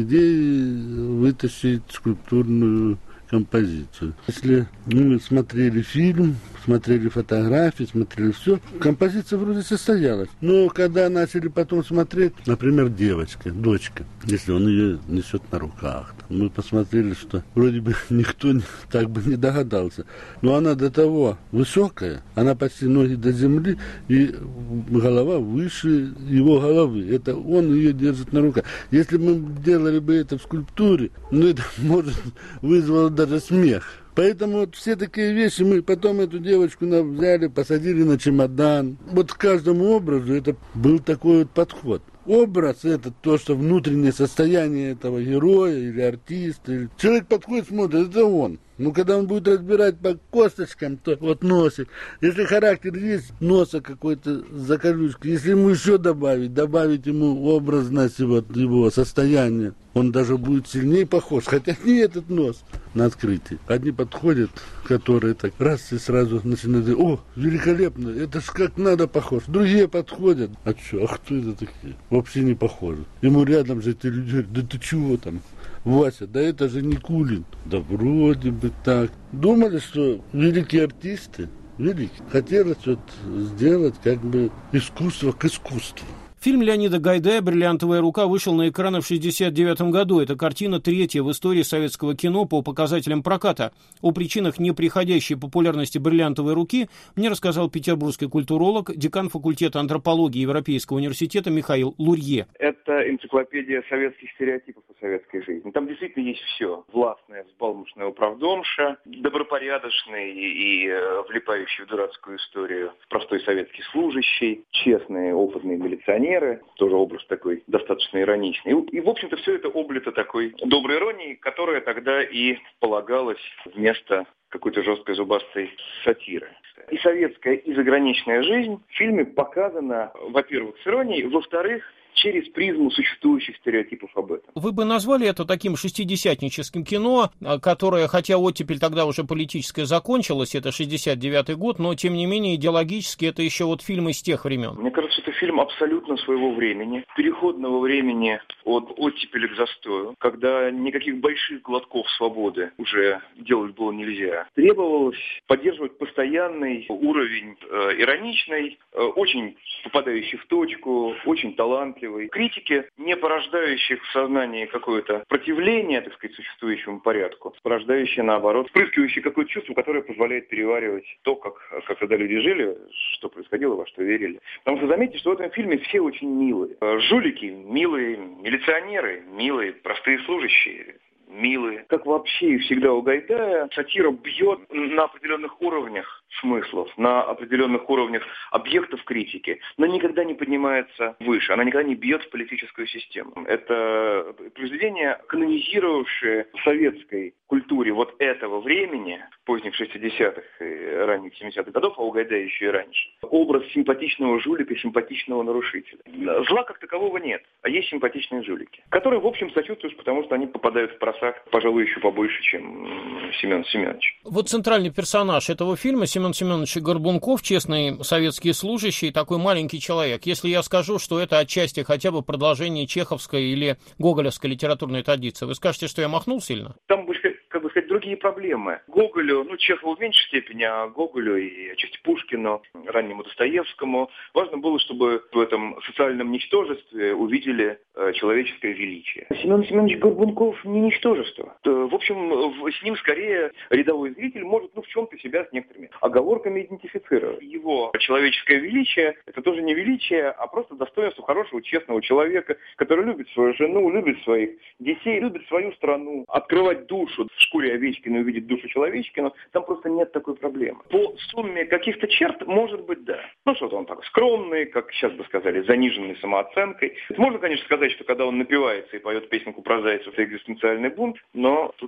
идеей вытащить скульптурную композицию. Если мы смотрели фильм, смотрели фотографии, смотрели все, композиция вроде состоялась. Но когда начали потом смотреть, например, девочка, дочка, если он ее несет на руках, мы посмотрели, что вроде бы никто так бы не догадался. Но она до того высокая, она почти ноги до земли, и голова выше его головы. Это он ее держит на руках. Если мы делали бы это в скульптуре, ну это, может, вызвало даже смех. Поэтому вот все такие вещи, мы потом эту девочку взяли, посадили на чемодан. Вот к каждому образу это был такой вот подход. Образ — это то, что внутреннее состояние этого героя или артиста. Или... Человек подходит, смотрит, это он. Ну, когда он будет разбирать по косточкам, то вот носик. Если характер есть, носа какой-то заколючки. Если ему еще добавить, добавить ему образность вот его состояния, он даже будет сильнее похож. Хотя не этот нос на открытии. Одни подходят, которые так раз и сразу начинают говорить, о, великолепно, это ж как надо похож. Другие подходят, а что, а кто это такие? Вообще не похожи. Ему рядом же эти люди говорят, да ты чего там? Вася, да это же не Кулин. Да вроде бы так. Думали, что великие артисты, великие, хотелось вот сделать как бы искусство к искусству. Фильм Леонида Гайдая «Бриллиантовая рука» вышел на экраны в шестьдесят девятом году. Эта картина третья в истории советского кино по показателям проката. О причинах неприходящей популярности «Бриллиантовой руки» мне рассказал петербургский культуролог, декан факультета антропологии Европейского университета Михаил Лурье. Это энциклопедия советских стереотипов о советской жизни. Там действительно есть все. Властная, взбалмошная управдомша, добропорядочный и э, влипающий в дурацкую историю простой советский служащий, честные, опытные милиционеры. Тоже образ такой достаточно ироничный. И, и, в общем-то, все это облито такой доброй иронией, которая тогда и полагалась вместо какой-то жесткой зубастой сатиры. И советская, и заграничная жизнь в фильме показана, во-первых, с иронией, во-вторых, через призму существующих стереотипов об этом. Вы бы назвали это таким шестидесятническим кино, которое, хотя оттепель тогда уже политическая закончилась, это шестьдесят девятый год, но, тем не менее, идеологически это еще вот фильм из тех времен. Мне кажется, это фильм абсолютно своего времени, переходного времени от оттепели к застою, когда никаких больших глотков свободы уже делать было нельзя. Требовалось поддерживать постоянный уровень э, ироничный, э, очень попадающий в точку, очень талантливый, критики, не порождающих в сознании какое-то противление, так сказать, существующему порядку, порождающие, наоборот, впрыскивающие какое-то чувство, которое позволяет переваривать то, как, как тогда люди жили, что происходило, во что верили. Потому что заметьте, что в этом фильме все очень милые. Жулики милые, милиционеры милые, простые служащие милые. Как вообще и всегда у Гайдая, сатира бьет на определенных уровнях смыслов, на определенных уровнях объектов критики, но никогда не поднимается выше, она никогда не бьет в политическую систему. Это произведение, канонизировавшее в советской культуре вот этого времени, поздних шестидесятых и ранних семидесятых годов, а у Гайдая еще и раньше, образ симпатичного жулика, симпатичного нарушителя. Зла как такового нет, а есть симпатичные жулики, которые, в общем, сочувствуют, потому что они попадают в просак, пожалуй, еще побольше, чем Семен Семенович. Вот центральный персонаж этого фильма Семен Семенович Горбунков, честный советский служащий, такой маленький человек. Если я скажу, что это отчасти хотя бы продолжение чеховской или гоголевской литературной традиции, вы скажете, что я махнул сильно? Там больше, как бы сказать, другие проблемы. Гоголю, ну, Чехову в меньшей степени, а Гоголю и отчасти Пушкину, раннему Достоевскому, важно было, чтобы в этом социальном ничтожестве увидели э, человеческое величие. Семен Семенович Горбунков не ничтожество. В общем, с ним скорее рядовой зритель может, ну, в чем-то себя с некоторыми оговорками идентифицировать. Его человеческое величие – это тоже не величие, а просто достоинство хорошего, честного человека, который любит свою жену, любит своих детей, любит свою страну. Открывать душу в шкуре Овечкина и увидеть душу Человечкина, там просто нет такой проблемы. По сумме каких-то черт, может быть, да. Ну, что-то он так скромный, как сейчас бы сказали, заниженной самооценкой. Можно, конечно, сказать, что когда он напивается и поет песенку про зайцев, это экзистенциальный бунт, но тут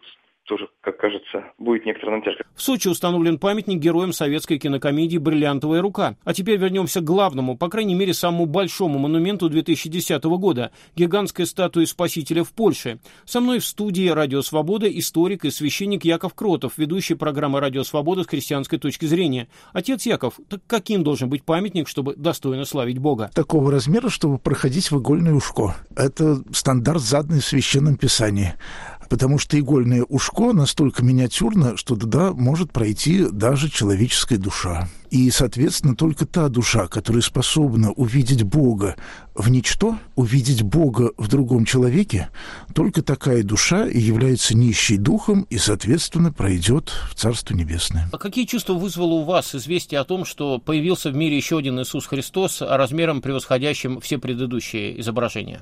тоже, как кажется, будет некоторая натяжка. В Сочи установлен памятник героям советской кинокомедии «Бриллиантовая рука». А теперь вернемся к главному, по крайней мере, самому большому монументу две тысячи десятого года – гигантской статуе Спасителя в Польше. Со мной в студии «Радио Свобода» историк и священник Яков Кротов, ведущий программы «Радио Свобода» с христианской точки зрения. Отец Яков, так каким должен быть памятник, чтобы достойно славить Бога? Такого размера, чтобы проходить в игольное ушко. Это стандарт, заданный в Священном Писании. Потому что игольное ушко настолько миниатюрно, что туда может пройти даже человеческая душа. И, соответственно, только та душа, которая способна увидеть Бога в ничто, увидеть Бога в другом человеке, только такая душа и является нищей духом и, соответственно, пройдет в Царство Небесное. А какие чувства вызвало у вас известие о том, что появился в мире еще один Иисус Христос, размером превосходящим все предыдущие изображения?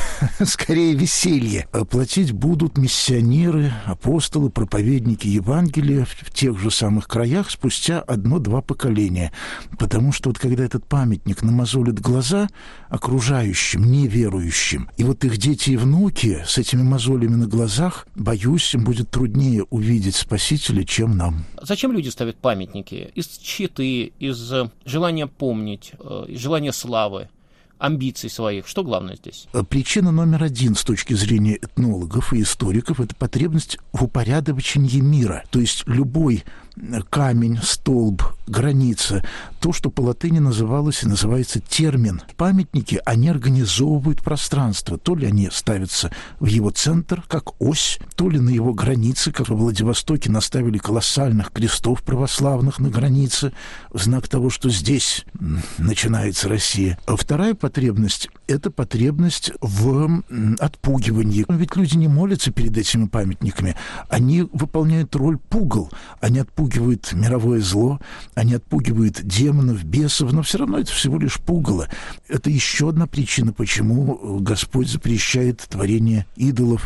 Скорее, веселье. Платить будут миссионеры, апостолы, проповедники Евангелия в тех же самых краях спустя одно-два поколения. Потому что вот когда этот памятник намазолит глаза окружающим, неверующим, и вот их дети и внуки с этими мозолями на глазах, боюсь, им будет труднее увидеть Спасителя, чем нам. Зачем люди ставят памятники? Из тщеты, из желания помнить, из желания славы, амбиций своих. Что главное здесь? Причина номер один с точки зрения этнологов и историков – это потребность в упорядочении мира. То есть любой камень, столб, граница, то, что по латыни называлось и называется термин. Памятники, они организовывают пространство. То ли они ставятся в его центр, как ось, то ли на его границе, как во Владивостоке наставили колоссальных крестов православных на границе, в знак того, что здесь начинается Россия. А вторая потребность – это потребность в отпугивании. Ведь люди не молятся перед этими памятниками. Они выполняют роль пугал. Они отпугивают мировое зло, они отпугивают демонов, бесов, но все равно это всего лишь пугало. Это еще одна причина, почему Господь запрещает творение идолов.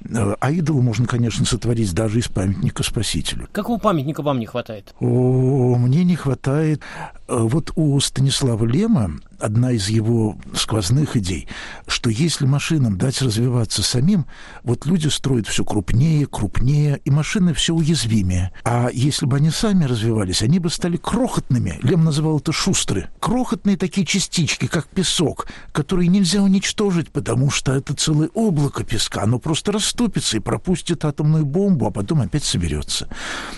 А идола можно, конечно, сотворить даже из памятника Спасителю. Какого памятника вам не хватает? О, мне не хватает. Вот у Станислава Лема одна из его сквозных идей, что если машинам дать развиваться самим, вот люди строят все крупнее, крупнее, и машины все уязвимее. А если бы они сами развивались, они бы стали крохотными. Лем называл это шустры. Крохотные такие частички, как песок, которые нельзя уничтожить, потому что это целое облако песка. Оно просто растопится и пропустит атомную бомбу, а потом опять соберется.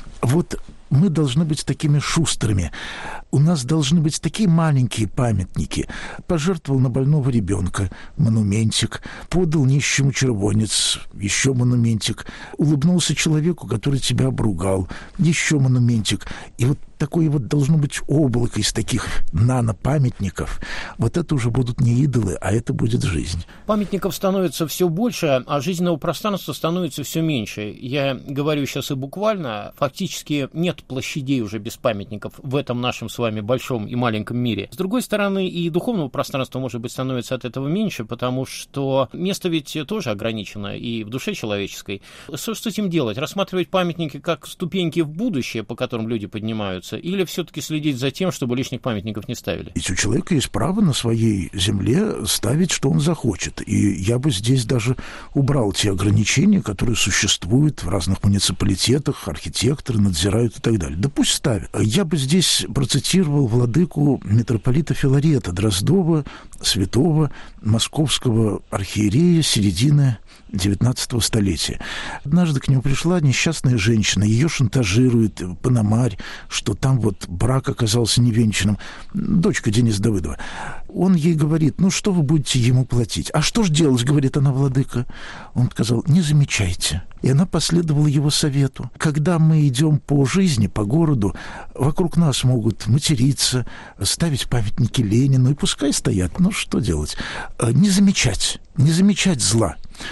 Вот мы должны быть такими шустрыми. У нас должны быть такие маленькие памятники. Пожертвовал на больного ребенка монументик, подал нищему червонец, еще монументик, улыбнулся человеку, который тебя обругал, еще монументик. И вот такое вот должно быть облако из таких нанопамятников. Вот это уже будут не идолы, а это будет жизнь. Памятников становится все больше, а жизненного пространства становится все меньше. Я говорю сейчас и буквально. Фактически нет площадей уже без памятников в этом нашем с вами большом и маленьком мире. С другой стороны, и духовного пространства, может быть, становится от этого меньше, потому что место ведь тоже ограничено и в душе человеческой. Что с этим делать? Рассматривать памятники как ступеньки в будущее, по которым люди поднимаются, или все-таки следить за тем, чтобы лишних памятников не ставили? Ведь у человека есть право на своей земле ставить, что он захочет. И я бы здесь даже убрал те ограничения, которые существуют в разных муниципалитетах, архитекторы надзирают и так далее. Да пусть ставят. Я бы здесь процитировал владыку митрополита Филарета Дроздова, святого московского архиерея середины девятнадцатого столетия. Однажды к нему пришла несчастная женщина, ее шантажирует Пономарь, что там вот брак оказался невенчанным, дочка Дениса Давыдова. Он ей говорит: ну что вы будете ему платить? А что ж делать, говорит она, владыка? Он сказал: не замечайте. И она последовала его совету. Когда мы идем по жизни, по городу, вокруг нас могут материться, ставить памятники Ленину, и пускай стоят. Ну что делать? Не замечать, не замечать зла.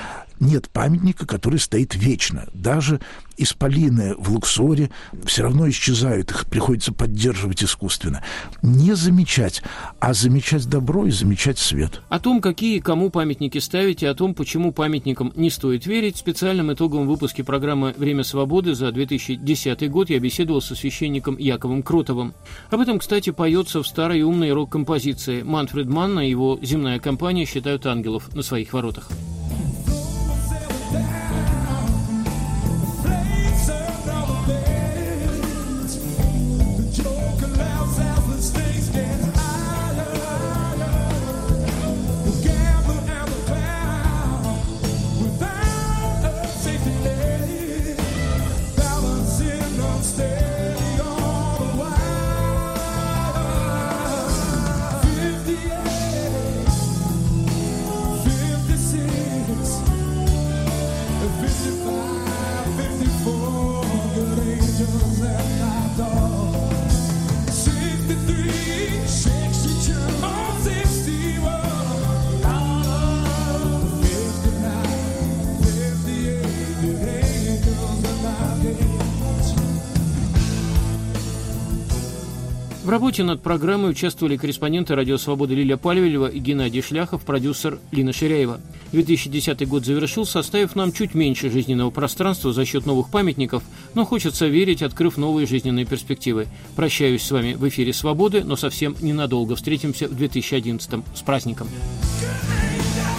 Нет памятника, который стоит вечно. Даже исполины в Луксоре все равно исчезают, их приходится поддерживать искусственно. Не замечать, а замечать добро и замечать свет. О том, какие кому памятники ставить, и о том, почему памятникам не стоит верить, в специальном итоговом выпуске программы «Время свободы» за две тысячи десятый год я беседовал со священником Яковом Кротовым. Об этом, кстати, поется в старой умной рок-композиции. Манфред Манн и его земная компания считают ангелов на своих воротах. Say работе над программой участвовали корреспонденты «Радио Свобода» Лилия Пальвелева и Геннадий Шляхов, продюсер Лина Ширяева. две тысячи десятый год завершился, оставив нам чуть меньше жизненного пространства за счет новых памятников, но хочется верить, открыв новые жизненные перспективы. Прощаюсь с вами в эфире «Свободы», но совсем ненадолго. Встретимся в две тысячи одиннадцатом. С праздником!